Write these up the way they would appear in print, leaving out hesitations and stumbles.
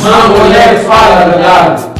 Mangolé fala a verdade.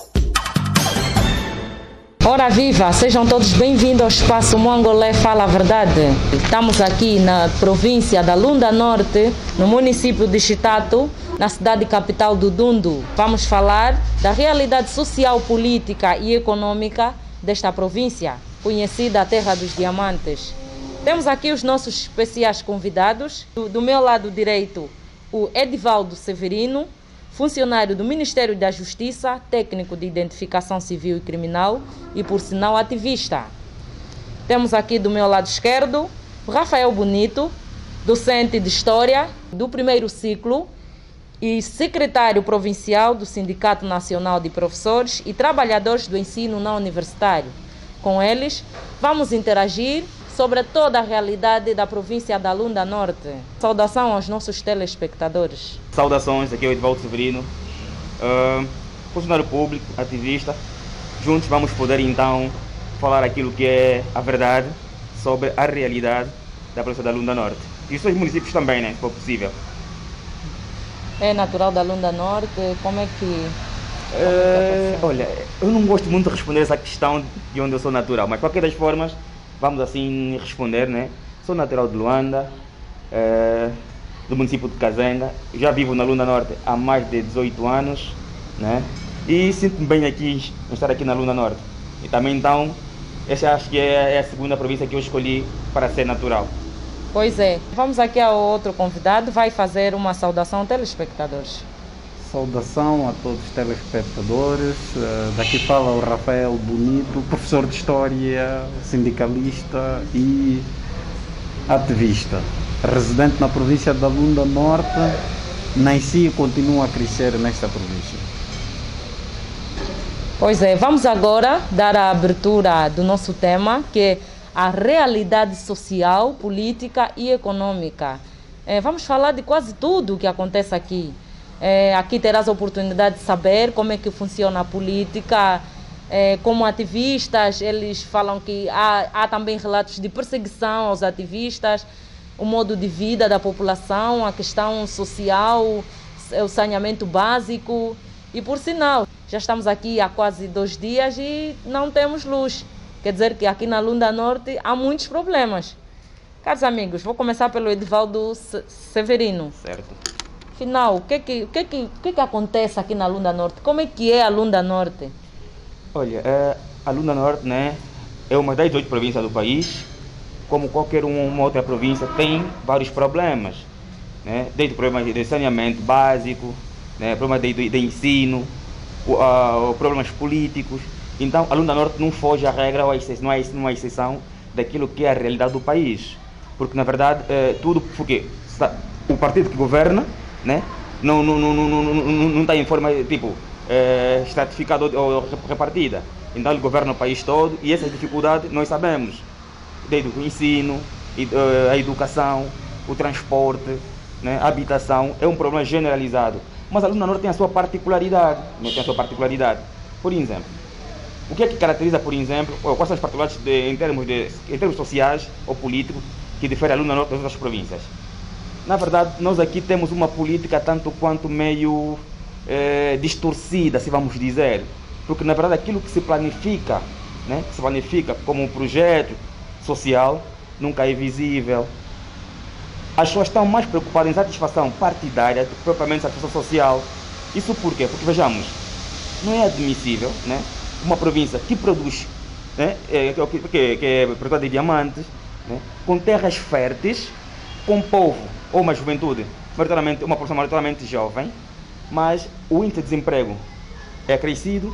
Ora viva, sejam todos bem-vindos ao espaço Mangolé Fala a Verdade. Estamos aqui na província da Lunda Norte, no município de Chitato, na cidade capital do Dundu. Vamos falar da realidade social, política e econômica desta província, conhecida a Terra dos Diamantes. Temos aqui os nossos especiais convidados. Do meu lado direito, o Edivaldo Severino, funcionário do Ministério da Justiça, técnico de identificação civil e criminal e, por sinal, ativista. Temos aqui do meu lado esquerdo o Rafael Bonito, docente de História do primeiro ciclo e secretário provincial do Sindicato Nacional de Professores e Trabalhadores do Ensino não Universitário. Com eles, vamos interagir sobre toda a realidade da província da Lunda Norte. Saudação aos nossos telespectadores. Saudações, aqui é o Edivaldo Severino, funcionário público, ativista. Juntos vamos poder então falar aquilo que é a verdade sobre a realidade da província da Lunda Norte. E os seus municípios também, né, se for possível. É natural da Lunda Norte, como é que... Olha, eu não gosto muito de responder essa questão de onde eu sou natural, mas de qualquer das formas, vamos assim responder, né? Sou natural de Luanda, do município de Kazenga, já vivo na Lunda Norte há mais de 18 anos, né? E sinto-me bem aqui, em estar aqui na Lunda Norte. E também então, essa acho que é a segunda província que eu escolhi para ser natural. Pois é, vamos aqui ao outro convidado, vai fazer uma saudação aos telespectadores. Saudação a todos os telespectadores, daqui fala o Rafael Bonito, professor de História, sindicalista e ativista, residente na província da Lunda Norte, nasci e continuo a crescer nesta província. Pois é, vamos agora dar a abertura do nosso tema, que é a realidade social, política e econômica. Vamos falar de quase tudo o que acontece aqui. Aqui terás a oportunidade de saber como é que funciona a política. Como ativistas, eles falam que há também relatos de perseguição aos ativistas, o modo de vida da população, a questão social, o saneamento básico. E por sinal, já estamos aqui há quase 2 dias e não temos luz. Quer dizer que aqui na Lunda Norte há muitos problemas. Caros amigos, vou começar pelo Edivaldo Severino. Certo. Afinal, o que acontece aqui na Lunda Norte? Como é que é a Lunda Norte? Olha, a Lunda Norte, né, é uma das 8 províncias do país. Como qualquer uma outra província, tem vários problemas, né? Desde problemas de saneamento básico, né, problemas de ensino, problemas políticos. Então, a Lunda Norte não foge à regra, não é uma exceção daquilo que é a realidade do país. Porque, na verdade, tudo porque o partido que governa, né, não está em forma tipo estratificada ou repartida. Então ele governa o país todo e essas dificuldades nós sabemos, desde o ensino, a educação, o transporte, né, a habitação, é um problema generalizado. Mas a Lunda Norte tem a sua particularidade, né, tem a sua particularidade. Por exemplo, o que é que caracteriza, por exemplo, quais são as particularidades em termos sociais ou políticos que difere a Lunda Norte das outras províncias? Na verdade, nós aqui temos uma política tanto quanto meio distorcida, se vamos dizer. Porque, na verdade, aquilo que se planifica, né, que se planifica como um projeto social, nunca é visível. As pessoas estão mais preocupadas em satisfação partidária do que propriamente satisfação social. Isso por quê? Porque, vejamos, não é admissível, né, uma província que produz, né, que é produtora de diamantes, né, com terras férteis, com um povo ou uma juventude, uma população maioritariamente jovem, mas o índice de desemprego é crescido,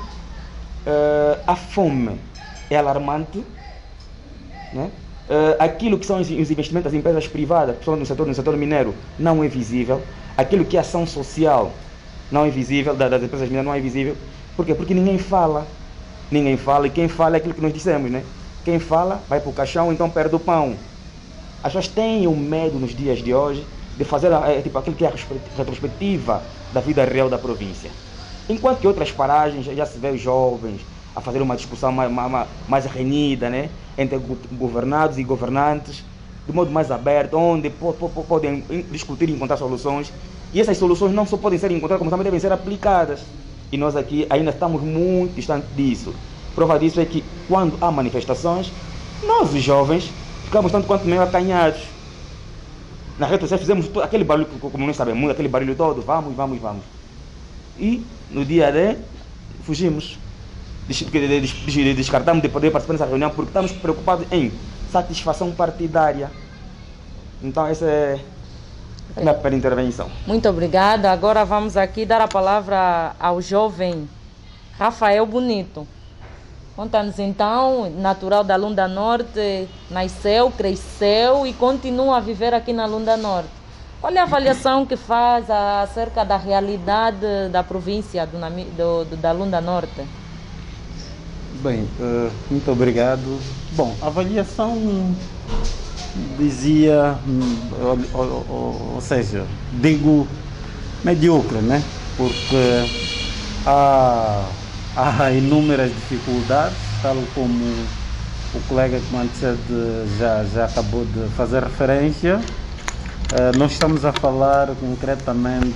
a fome é alarmante, né? Aquilo que são os investimentos das empresas privadas, principalmente no setor mineiro, não é visível. Aquilo que é ação social não é visível, das empresas mineiras não é visível. Por quê? Porque ninguém fala. Ninguém fala, e quem fala é aquilo que nós dissemos, né? Quem fala vai para o caixão, então perde o pão. As pessoas têm o medo nos dias de hoje de fazer tipo, aquilo que é a retrospectiva da vida real da província. Enquanto que outras paragens já se vê os jovens a fazer uma discussão mais renhida, né, entre governados e governantes, de modo mais aberto, onde podem discutir e encontrar soluções. E essas soluções não só podem ser encontradas, como também devem ser aplicadas. E nós aqui ainda estamos muito distantes disso. Prova disso é que quando há manifestações, nós os jovens ficamos tanto quanto meio acanhados. Na rede social fizemos aquele barulho, como nós sabemos, aquele barulho todo, vamos. E no dia D, fugimos. Descartamos de poder participar dessa reunião porque estamos preocupados em satisfação partidária. Então essa é a minha primeira intervenção. Muito obrigada. Agora vamos aqui dar a palavra ao jovem Rafael Bonito. Conta-nos então, natural da Lunda Norte, nasceu, cresceu e continua a viver aqui na Lunda Norte. Qual é a avaliação que faz acerca da realidade da província da Lunda Norte? Bem, muito obrigado. Bom, a avaliação dizia, ou seja, digo medíocre, né? Porque há inúmeras dificuldades, tal como o colega que antecede já acabou de fazer referência. Nós estamos a falar concretamente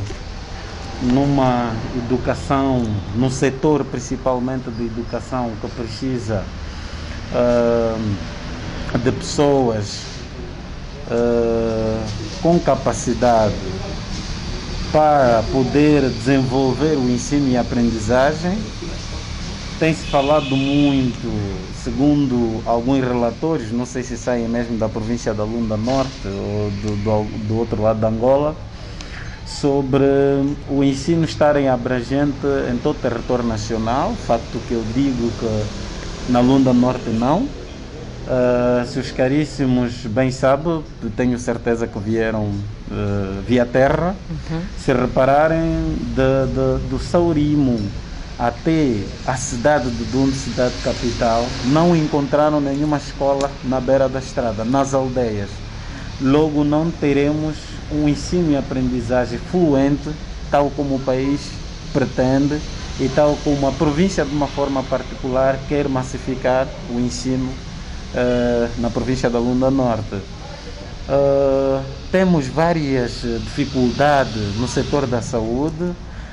numa educação, num setor principalmente de educação que precisa de pessoas com capacidade para poder desenvolver o ensino e a aprendizagem. Tem-se falado muito, segundo alguns relatórios, não sei se saem mesmo da província da Lunda Norte ou do outro lado da Angola, sobre o ensino estar abrangente em todo o território nacional, facto que eu digo que na Lunda Norte não. Se os caríssimos bem sabem, tenho certeza que vieram via terra, se repararem do Saurimo até a cidade de Dundo, cidade capital, não encontraram nenhuma escola na beira da estrada, nas aldeias. Logo não teremos um ensino e aprendizagem fluente, tal como o país pretende e tal como a província de uma forma particular quer massificar o ensino na província da Lunda Norte. Temos várias dificuldades no setor da saúde,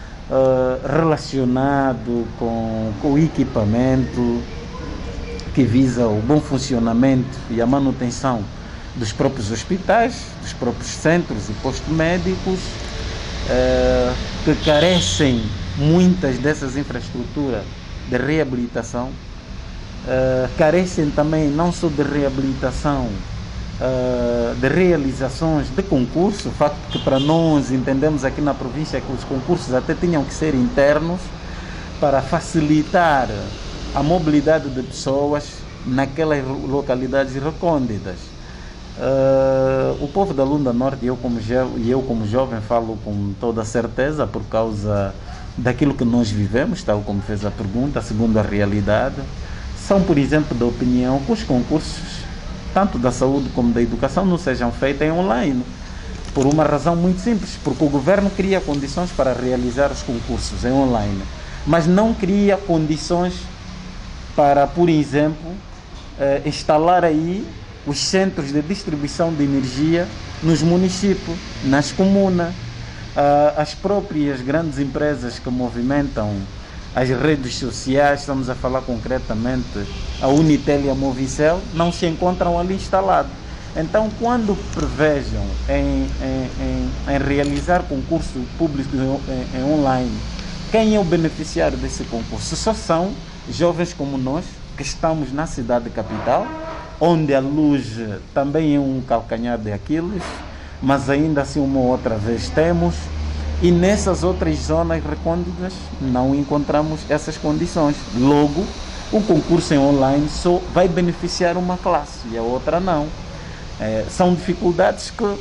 relacionado com o equipamento que visa o bom funcionamento e a manutenção dos próprios hospitais, dos próprios centros e postos médicos, que carecem muitas dessas infraestruturas de reabilitação, carecem também não só de reabilitação, de realizações de concurso, o facto que para nós entendemos aqui na província que os concursos até tinham que ser internos para facilitar a mobilidade de pessoas naquelas localidades recônditas. O povo da Lunda Norte, eu como jovem falo com toda certeza por causa daquilo que nós vivemos, tal como fez a pergunta, segundo a realidade, são, por exemplo, da opinião que os concursos tanto da saúde como da educação não sejam feitos em online, por uma razão muito simples, porque o governo cria condições para realizar os concursos em online, mas não cria condições para, por exemplo, instalar aí os centros de distribuição de energia nos municípios, nas comunas. As próprias grandes empresas que movimentam as redes sociais, estamos a falar concretamente a Unitel e a Movicel, não se encontram ali instalados. Então, quando prevejam em realizar concurso público em online, quem é o beneficiário desse concurso? Só são jovens como nós, que estamos na cidade capital, onde a luz também é um calcanhar de Aquiles, mas ainda assim uma outra vez temos. E nessas outras zonas recônditas não encontramos essas condições. Logo, o concurso em online só vai beneficiar uma classe e a outra não. São dificuldades que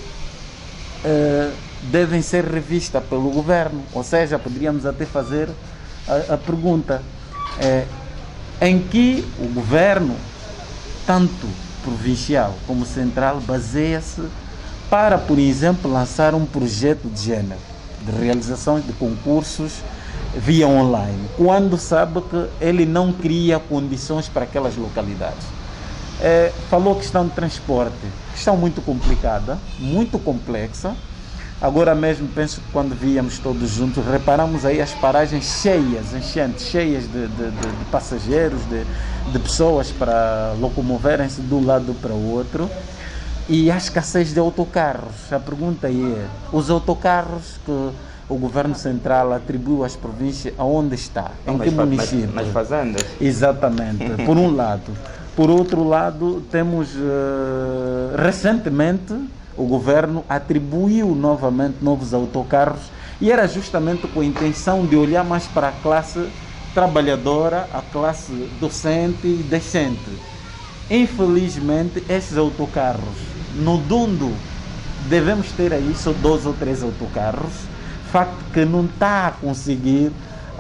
devem ser revistas pelo governo. Ou seja, poderíamos até fazer a pergunta em que o governo, tanto provincial como central, baseia-se para, por exemplo, lançar um projeto de género de realização de concursos via online, quando sabe que ele não cria condições para aquelas localidades. Falou questão de transporte, questão muito complicada, muito complexa, Agora mesmo, penso que quando víamos todos juntos, reparamos aí as paragens cheias, enchentes, cheias de passageiros, de pessoas para locomoverem-se de um lado para o outro. E a escassez de autocarros. A pergunta é, os autocarros que o governo central atribuiu às províncias, aonde está? Em que município? Nas fazendas. Exatamente, por um lado. Por outro lado, temos recentemente o governo atribuiu novamente novos autocarros e era justamente com a intenção de olhar mais para a classe trabalhadora, a classe docente e decente. Infelizmente, esses autocarros, no Dundo, devemos ter aí só 2 ou 3 autocarros, facto que não está a conseguir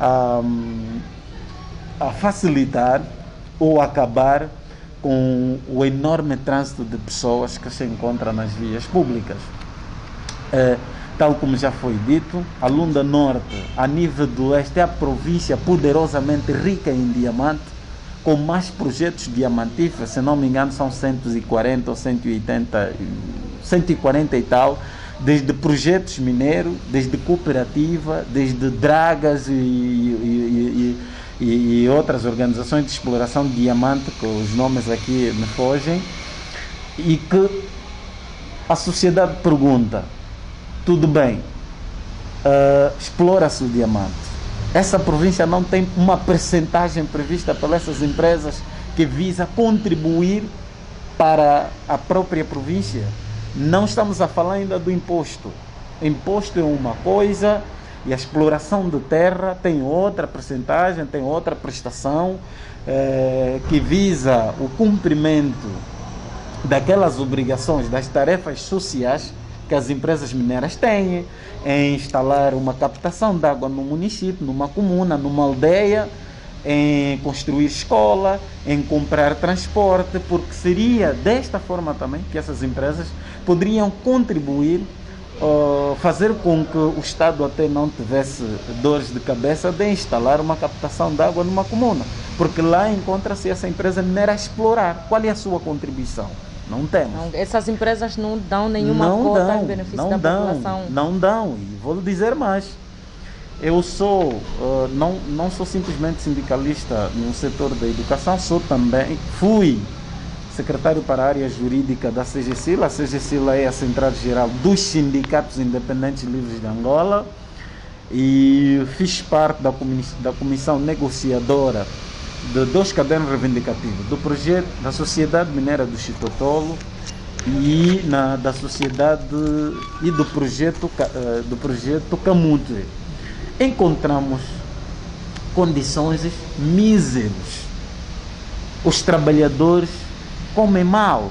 a facilitar ou acabar com o enorme trânsito de pessoas que se encontra nas vias públicas. Tal como já foi dito, a Lunda Norte, a nível do Oeste, é a província poderosamente rica em diamante, com mais projetos diamantíferos, se não me engano são 140 ou 180, 140 e tal, desde projetos mineiros, desde cooperativa, desde dragas e outras organizações de exploração de diamante, que os nomes aqui me fogem, e que a sociedade pergunta, tudo bem, explora-se o diamante. Essa província não tem uma percentagem prevista pelas essas empresas que visa contribuir para a própria província. Não estamos a falar ainda do imposto. Imposto é uma coisa e a exploração de terra tem outra percentagem, tem outra prestação que visa o cumprimento daquelas obrigações, das tarefas sociais que as empresas mineiras têm, em instalar uma captação de água no município, numa comuna, numa aldeia, em construir escola, em comprar transporte, porque seria desta forma também que essas empresas poderiam contribuir, fazer com que o Estado até não tivesse dores de cabeça de instalar uma captação de água numa comuna, porque lá encontra-se essa empresa mineira a explorar. Qual é a sua contribuição? Não temos. Não, essas empresas não dão nenhuma cota em benefício da população. Não dão. E vou lhe dizer mais. Eu sou, não sou simplesmente sindicalista no setor da educação, fui secretário para a área jurídica da CGSIL. A CGSIL é a Central Geral dos Sindicatos Independentes Livres de Angola e fiz parte da comissão negociadora de 2 cadernos reivindicativos, do projeto da Sociedade Mineira do Chitotolo e da sociedade e do projeto Camute. Encontramos condições míseras. Os trabalhadores comem mal.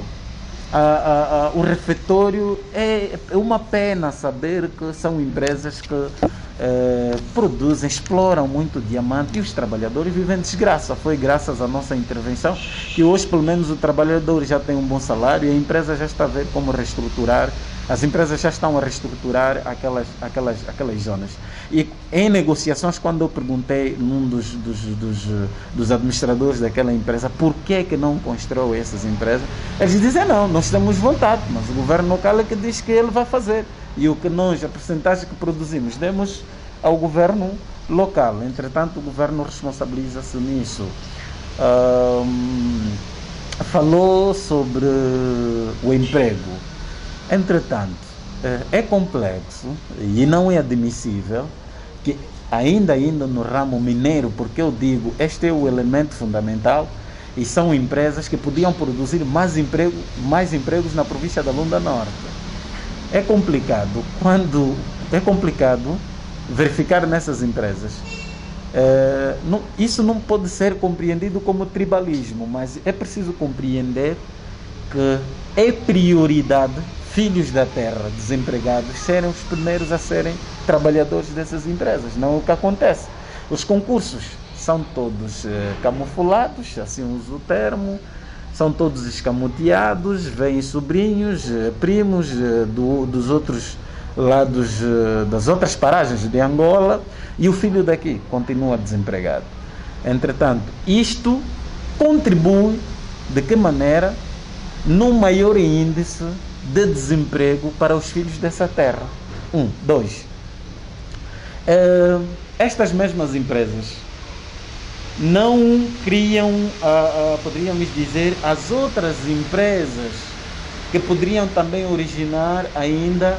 O refeitório é uma pena saber que são empresas que produzem, exploram muito diamante e os trabalhadores vivem de desgraça. Foi graças à nossa intervenção que hoje pelo menos o trabalhador já tem um bom salário e a empresa já está a ver como reestruturar. As empresas já estão a reestruturar aquelas zonas. E em negociações, quando eu perguntei num dos administradores daquela empresa por que não constrói essas empresas, eles dizem não, nós temos vontade, mas o governo local é que diz que ele vai fazer. E o que nós, a percentagem que produzimos, demos ao governo local. Entretanto, o governo responsabiliza-se nisso. Falou sobre o emprego. Entretanto, é complexo e não é admissível que ainda no ramo mineiro, porque eu digo, este é o elemento fundamental e são empresas que podiam produzir mais empregos na província da Lunda Norte. É complicado verificar nessas empresas. Isso não pode ser compreendido como tribalismo, mas é preciso compreender que é prioridade filhos da terra desempregados serem os primeiros a serem trabalhadores dessas empresas. Não é o que acontece. Os concursos são todos camuflados, assim uso o termo, são todos escamoteados, vêm sobrinhos, primos dos outros lados, das outras paragens de Angola, e o filho daqui continua desempregado. Entretanto, isto contribui de que maneira? Num maior índice de desemprego para os filhos dessa terra. Dois. Estas mesmas empresas não criam, poderíamos dizer, as outras empresas que poderiam também originar ainda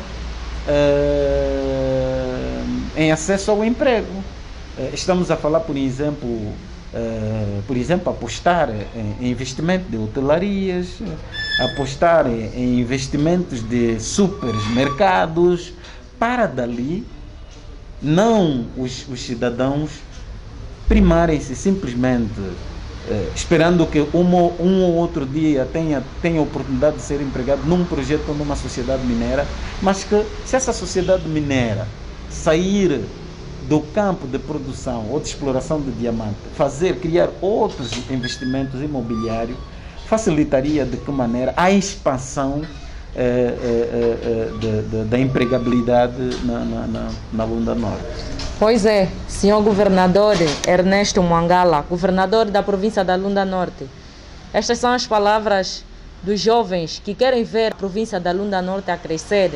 em acesso ao emprego. Estamos a falar, por exemplo, apostar em investimento de hotelarias, apostar em investimentos de supermercados, para dali não os cidadãos primarem-se simplesmente esperando que um ou outro dia tenha a oportunidade de ser empregado num projeto ou numa sociedade mineira, mas que se essa sociedade mineira sair do campo de produção ou de exploração de diamante, criar outros investimentos imobiliários, facilitaria de que maneira a expansão da empregabilidade na Lunda Norte. Pois é, senhor governador Ernesto Mwangala, governador da província da Lunda Norte. Estas são as palavras dos jovens que querem ver a província da Lunda Norte a crescer.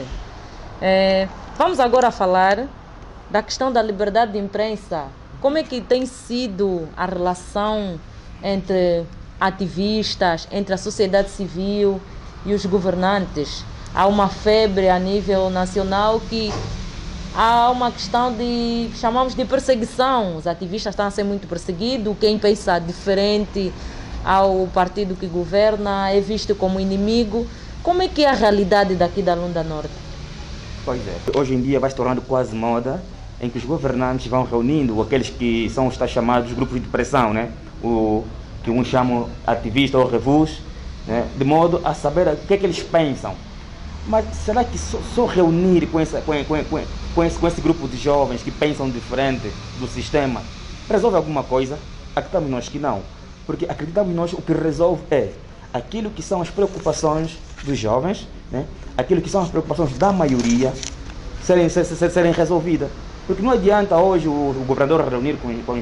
Vamos agora falar da questão da liberdade de imprensa. Como é que tem sido a relação entre ativistas, entre a sociedade civil e os governantes? Há uma febre a nível nacional que há uma questão chamamos de perseguição. Os ativistas estão a ser muito perseguidos. Quem pensa diferente ao partido que governa é visto como inimigo. Como é que é a realidade daqui da Lunda Norte? Pois é, hoje em dia vai se tornando quase moda em que os governantes vão reunindo aqueles que são os chamados grupos de pressão, né? Que uns chamam ativista ou revus, né? De modo a saber o que é que eles pensam. Mas será que só reunir com esse grupo de jovens que pensam diferente do sistema resolve alguma coisa? Acreditamos nós que não. Porque acreditamos nós o que resolve é aquilo que são as preocupações dos jovens, né? Aquilo que são as preocupações da maioria serem resolvidas. Porque não adianta hoje o governador reunir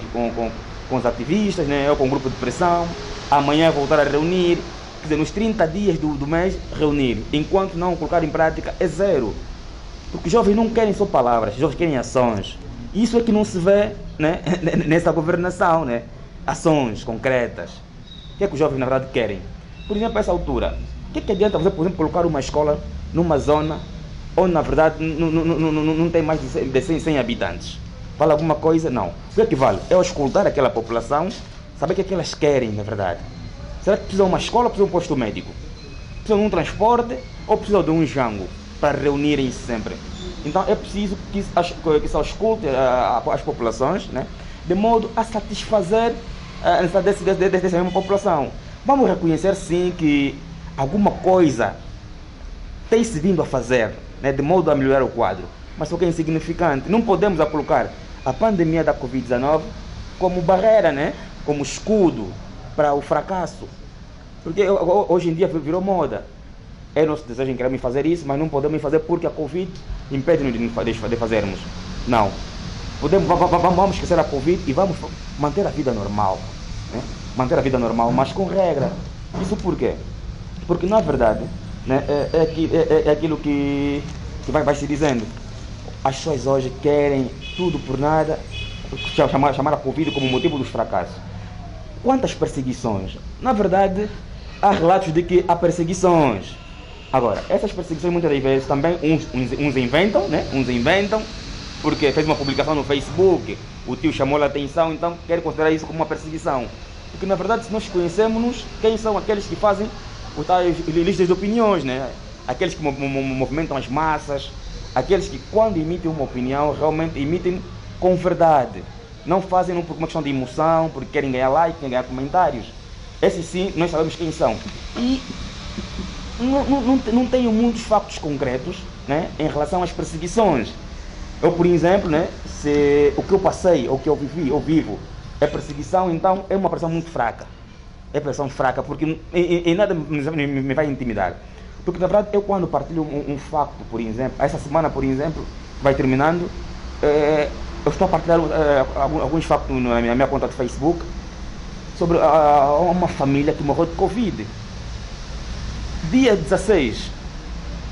com os ativistas, né? Ou com um grupo de pressão, amanhã voltar a reunir. Quer dizer, nos 30 dias do mês, reunir. Enquanto não colocar em prática, é zero. Porque os jovens não querem só palavras, os jovens querem ações. Isso é que não se vê, né, nessa governação, né? Ações concretas. O que é que os jovens, na verdade, querem? Por exemplo, a essa altura, o que é que adianta você, por exemplo, colocar uma escola numa zona onde, na verdade, não tem mais de 100 habitantes? Vale alguma coisa? Não. O que é que vale? É escutar aquela população, saber o que é que elas querem, na verdade. Será que precisa de uma escola ou precisa de um posto médico? Precisa de um transporte ou precisa de um jango para reunirem-se sempre? Então é preciso que se escute as populações, né? De modo a satisfazer a necessidade dessa mesma população. Vamos reconhecer sim que alguma coisa tem se vindo a fazer, né? De modo a melhorar o quadro, mas só que é insignificante. Não podemos colocar a pandemia da Covid-19 como barreira, né? Como escudo para o fracasso, porque hoje em dia virou moda. É nosso desejo em queremos fazer isso, mas não podemos fazer porque a Covid impede-nos de fazermos. Não. Vamos esquecer a Covid e vamos manter a vida normal, né? Manter a vida normal, mas com regra. Isso por quê? Porque na verdade, né, é aquilo que vai se dizendo. As pessoas hoje querem tudo por nada, chamar a Covid como motivo dos fracassos. Quantas perseguições? Na verdade, há relatos de que há perseguições. Agora, essas perseguições muitas das vezes também uns inventam, né? Uns inventam, porque fez uma publicação no Facebook, o tio chamou a atenção, então quer considerar isso como uma perseguição. Porque na verdade, se nós conhecemos quem são aqueles que fazem os tais listas de opiniões, né? Aqueles que movimentam as massas, aqueles que quando emitem uma opinião, realmente emitem com verdade. Não fazem por uma questão de emoção, porque querem ganhar like, querem ganhar comentários. Esses sim, nós sabemos quem são. E não tenho muitos factos concretos, né, em relação às perseguições. Eu, por exemplo, né, se o que eu passei, ou o que eu vivi, ou vivo, é perseguição, então é uma pressão muito fraca. É pressão fraca, porque em nada me vai intimidar. Porque, na verdade, eu quando partilho um facto, por exemplo, essa semana, por exemplo, vai terminando, eu estou a partilhar alguns factos na minha conta de Facebook sobre uma família que morreu de Covid. Dia 16,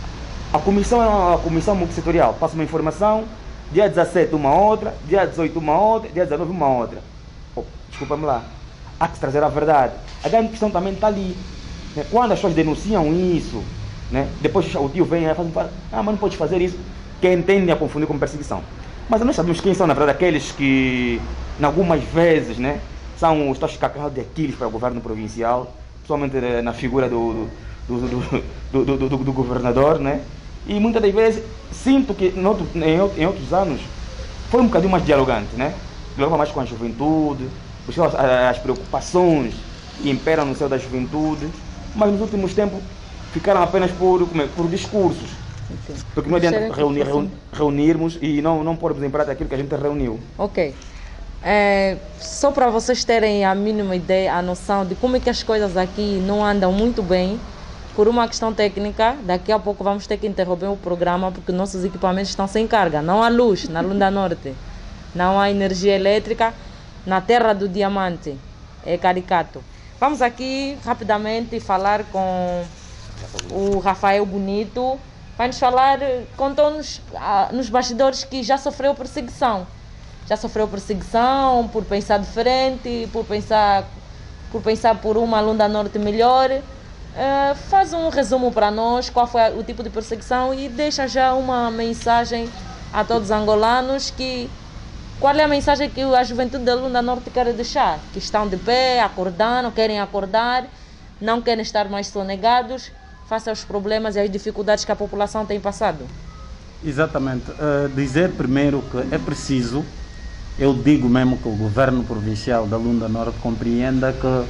A comissão é uma comissão multissetorial. Passa uma informação, dia 17 uma outra, dia 18 uma outra, dia 19 uma outra. Oh, desculpa-me lá. Há que se trazer a verdade. A grande questão também está ali. Né? Quando as pessoas denunciam isso, né? Depois o tio vem e fala, mas não podes fazer isso. Quem tende a confundir com perseguição. Mas nós sabemos quem são, na verdade, aqueles que, em algumas vezes, né, são os tais calcanhares de Aquiles para o governo provincial, principalmente na figura do governador, né? E muitas das vezes sinto que em outros anos foi um bocadinho mais dialogante, né? Dialogava mais com a juventude, buscava as preocupações que imperam no seio da juventude, mas nos últimos tempos ficaram apenas por discursos. Porque não adianta reunirmos e não pormos em prática aquilo que a gente reuniu. Ok. Só para vocês terem a mínima ideia, a noção de como é que as coisas aqui não andam muito bem, por uma questão técnica, daqui a pouco vamos ter que interromper o programa porque nossos equipamentos estão sem carga. Não há luz na Lunda Norte, não há energia elétrica na terra do diamante. É caricato. Vamos aqui rapidamente falar com o Rafael Bonito. Vai nos falar, contou-nos nos bastidores que já sofreu perseguição. Já sofreu perseguição por pensar diferente, por pensar por uma Lunda Norte melhor. Faz um resumo para nós, qual foi o tipo de perseguição e deixa já uma mensagem a todos os angolanos qual é a mensagem que a juventude da Lunda Norte quer deixar? Que estão de pé, acordando, querem acordar, não querem estar mais sonegados face aos problemas e às dificuldades que a população tem passado. Exatamente. Dizer primeiro que é preciso, eu digo mesmo que o governo provincial da Lunda Norte compreenda que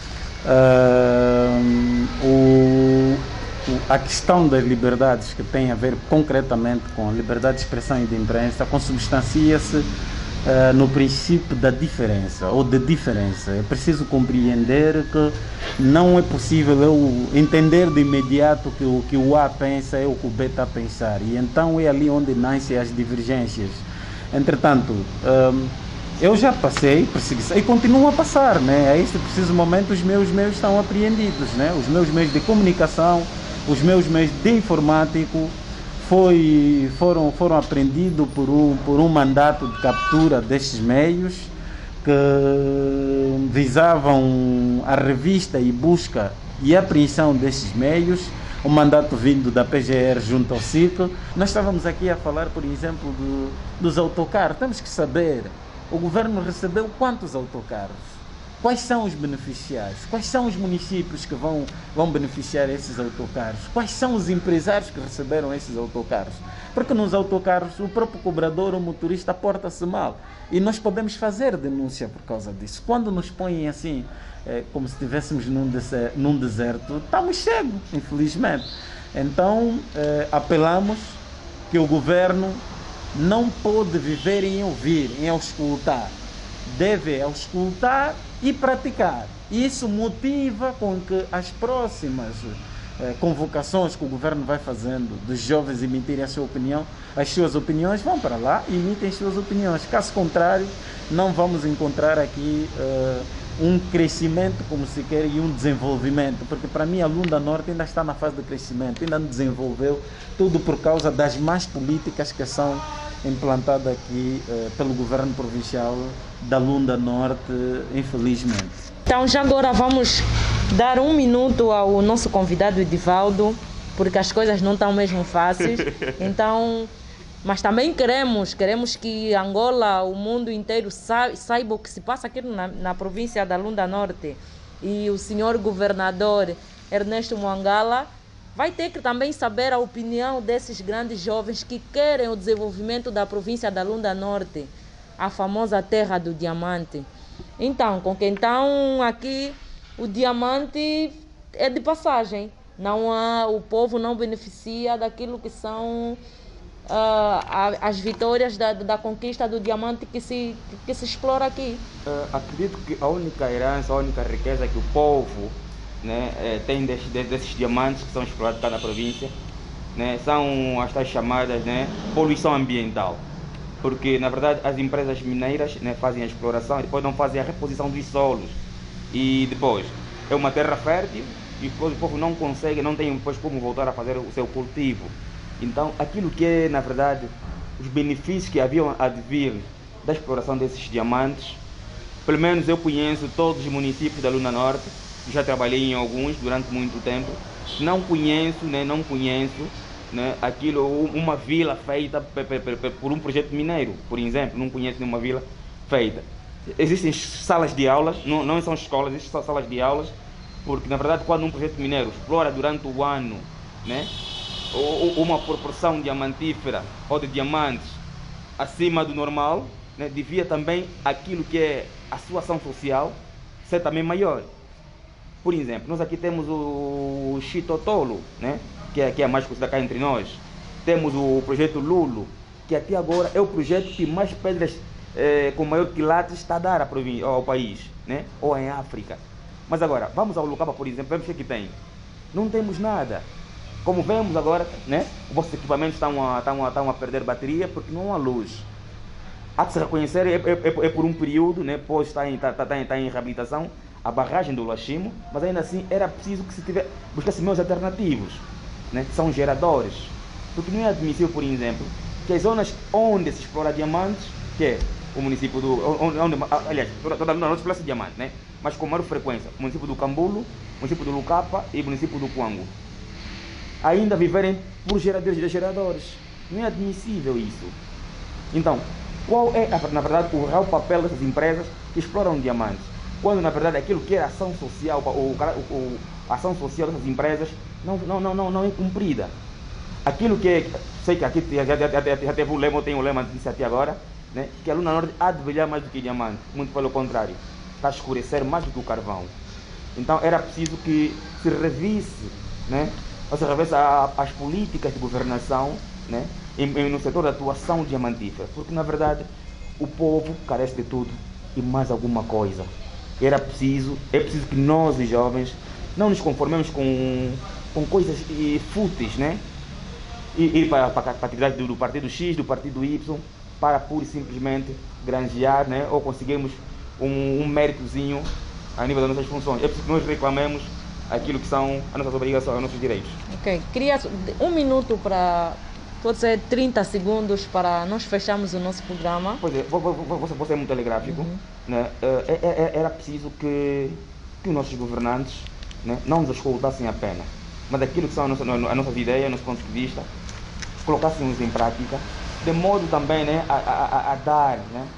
a questão das liberdades que tem a ver concretamente com a liberdade de expressão e de imprensa consubstancia-se no princípio da diferença ou de diferença. É preciso compreender que não é possível eu entender de imediato que o que o A pensa é o que o B está a pensar, e então é ali onde nascem as divergências. Entretanto, eu já passei perseguição e continuo a passar, né? A este preciso momento os meus meios estão apreendidos, né? Os meus meios de comunicação, os meus meios de informático foram apreendidos por um mandato de captura destes meios que visavam a revista e busca e apreensão destes meios, um mandato vindo da PGR junto ao CIC. Nós estávamos aqui a falar, por exemplo, dos autocarros. Temos que saber, o governo recebeu quantos autocarros? Quais são os beneficiários? Quais são os municípios que vão beneficiar esses autocarros? Quais são os empresários que receberam esses autocarros? Porque nos autocarros o próprio cobrador, o motorista, porta-se mal. E nós podemos fazer denúncia por causa disso. Quando nos põem assim, como se estivéssemos num deserto, estamos cegos, infelizmente. Então, apelamos que o governo não pode viver em ouvir, em auscultar. Deve auscultar e praticar. Isso motiva com que as próximas convocações que o governo vai fazendo dos jovens emitirem a sua opinião, as suas opiniões, vão para lá e emitem as suas opiniões. Caso contrário, não vamos encontrar aqui um crescimento como se quer e um desenvolvimento, porque para mim a Lunda Norte ainda está na fase de crescimento, ainda não desenvolveu, tudo por causa das más políticas que são implantadas aqui pelo governo provincial da Lunda Norte, infelizmente. Então já agora vamos dar um minuto ao nosso convidado Edivaldo, porque as coisas não estão mesmo fáceis. Então, mas também queremos que Angola, o mundo inteiro saiba o que se passa aqui na província da Lunda Norte. E o senhor governador Ernesto Mwangala vai ter que também saber a opinião desses grandes jovens que querem o desenvolvimento da província da Lunda Norte, a famosa terra do diamante. Então, com quem estão aqui, o diamante é de passagem. O povo não beneficia daquilo que são as vitórias da conquista do diamante que se explora aqui. Acredito que a única herança, a única riqueza que o povo, né, tem desses diamantes que são explorados cá na província, né, são as tais chamadas, né, poluição ambiental. Porque, na verdade, as empresas mineiras, né, fazem a exploração e depois não fazem a reposição dos solos. E depois, é uma terra fértil e depois o povo não consegue, não tem depois como voltar a fazer o seu cultivo. Então, aquilo que é, na verdade, os benefícios que haviam a vir da exploração desses diamantes, pelo menos eu conheço todos os municípios da Lunda Norte, já trabalhei em alguns durante muito tempo, não conheço, aquilo, uma vila feita por um projeto mineiro, por exemplo, não conheço nenhuma vila feita. Existem salas de aulas, não são escolas, existem salas de aulas, porque na verdade quando um projeto mineiro explora durante o ano, uma proporção diamantífera ou de diamantes acima do normal, devia também aquilo que é a sua ação social ser também maior. Por exemplo, nós aqui temos o Chitotolo, que é a mais conhecida cá entre nós. Temos o projeto Lulo, que até agora é o projeto que mais pedras com maior quilates está a dar ao país, ou em África. Mas agora, vamos ao Lucaba, por exemplo, vemos o que tem. Não temos nada. Como vemos agora, os vossos equipamentos estão a perder bateria porque não há luz. Há de se reconhecer, é por um período, pois está em reabilitação, a barragem do Lachimo, mas ainda assim era preciso que se buscasse meios alternativos, são geradores. Porque não é admissível, por exemplo, que as zonas onde se explora diamantes, que é o município aliás, toda a Lunda Norte explora diamante, mas com maior frequência, o município do Cambulo, o município do Lucapa e o município do Cuango, ainda viverem por geradores. Não é admissível isso. Então, qual é, na verdade, o real papel dessas empresas que exploram diamantes? Quando, na verdade, aquilo que é a ação social, a ação social dessas empresas não é cumprida. Aquilo que é, sei que aqui já teve um lema, tem um lema, disse até agora, que a Lunda Norte há de brilhar mais do que diamante. Muito pelo contrário, está a escurecer mais do que o carvão. Então era preciso que se revisse, as políticas de governação, no setor da atuação diamantífera, porque na verdade o povo carece de tudo e mais alguma coisa. É preciso que nós, os jovens, não nos conformemos com coisas fúteis, ir para a atividade do partido X, do partido Y, para pura e simplesmente granjear, ou conseguirmos um méritozinho a nível das nossas funções. É preciso que nós reclamemos aquilo que são as nossas obrigações, os nossos direitos. Ok, queria 1 minuto para, pode ser 30 segundos para nós fecharmos o nosso programa. Pois é, vou ser muito telegráfico. Era preciso que os nossos governantes não nos escutassem apenas, mas aquilo que são as nossas ideias, nossos pontos de vista, colocassem-nos em prática, de modo também a dar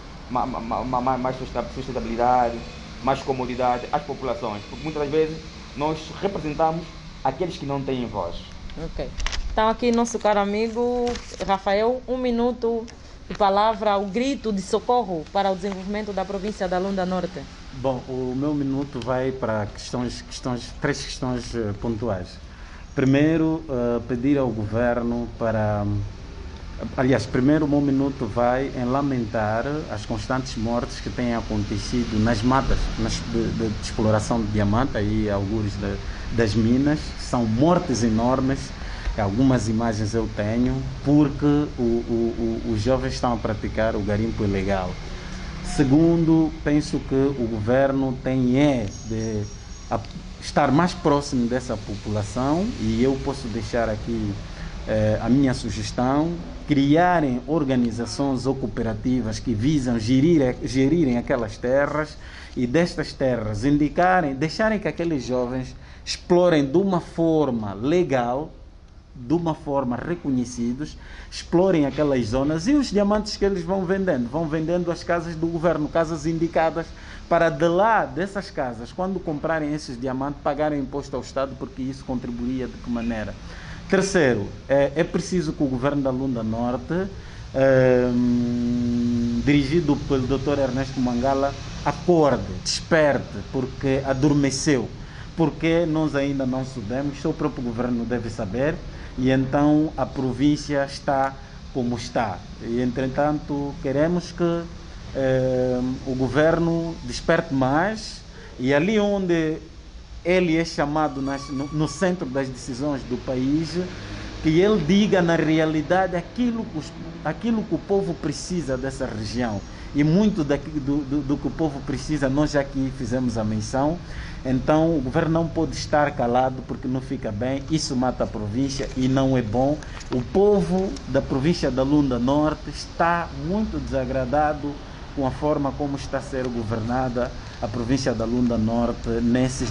mais sustentabilidade, mais comodidade às populações, porque muitas vezes nós representamos aqueles que não têm voz. Ok. Então aqui nosso caro amigo Rafael, 1 minuto de palavra, o grito de socorro para o desenvolvimento da província da Lunda Norte. Bom, o meu minuto vai para três questões pontuais. Primeiro, pedir ao governo para... Aliás, primeiro o meu minuto vai em lamentar as constantes mortes que têm acontecido nas matas de exploração de diamante, aí algures das minas. São mortes enormes, algumas imagens eu tenho, porque os jovens estão a praticar o garimpo ilegal. Segundo, penso que o governo tem de estar mais próximo dessa população, e eu posso deixar aqui a minha sugestão: criarem organizações ou cooperativas que visam gerirem aquelas terras, e destas terras deixarem que aqueles jovens explorem de uma forma legal, de uma forma reconhecidos, explorem aquelas zonas, e os diamantes que eles vão vendendo às casas do governo, casas indicadas, para de lá dessas casas, quando comprarem esses diamantes, pagarem imposto ao Estado, porque isso contribuiria de que maneira? Terceiro, é preciso que o governo da Lunda Norte, dirigido pelo Dr. Ernesto Mangala, acorde, desperte, porque adormeceu, porque nós ainda não soubemos, só o próprio governo deve saber, e então a província está como está. E entretanto queremos que o governo desperte mais, e ali onde ele é chamado no centro das decisões do país, que ele diga na realidade aquilo que o povo precisa dessa região. E muito do que o povo precisa, nós já aqui fizemos a menção. Então o governo não pode estar calado porque não fica bem, isso mata a província e não é bom. O povo da província da Lunda Norte está muito desagradado com a forma como está a ser governada a província da Lunda Norte nesses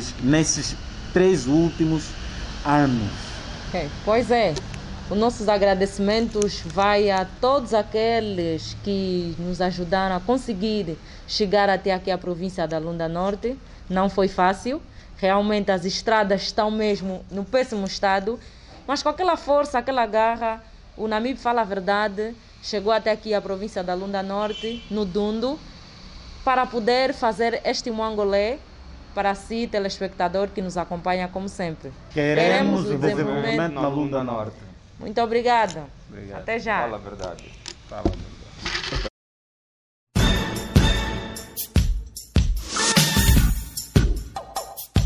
3 últimos anos. Pois é, os nossos agradecimentos vai a todos aqueles que nos ajudaram a conseguir chegar até aqui a província da Lunda Norte. Não foi fácil, realmente as estradas estão mesmo no péssimo estado, mas com aquela força, aquela garra, o Namib Fala a Verdade chegou até aqui a província da Lunda Norte, no Dundo, para poder fazer este Muangolé para si, telespectador que nos acompanha como sempre. Queremos o desenvolvimento na Lunda Norte. Muito obrigada. Obrigado. Até já. Fala a verdade. Fala.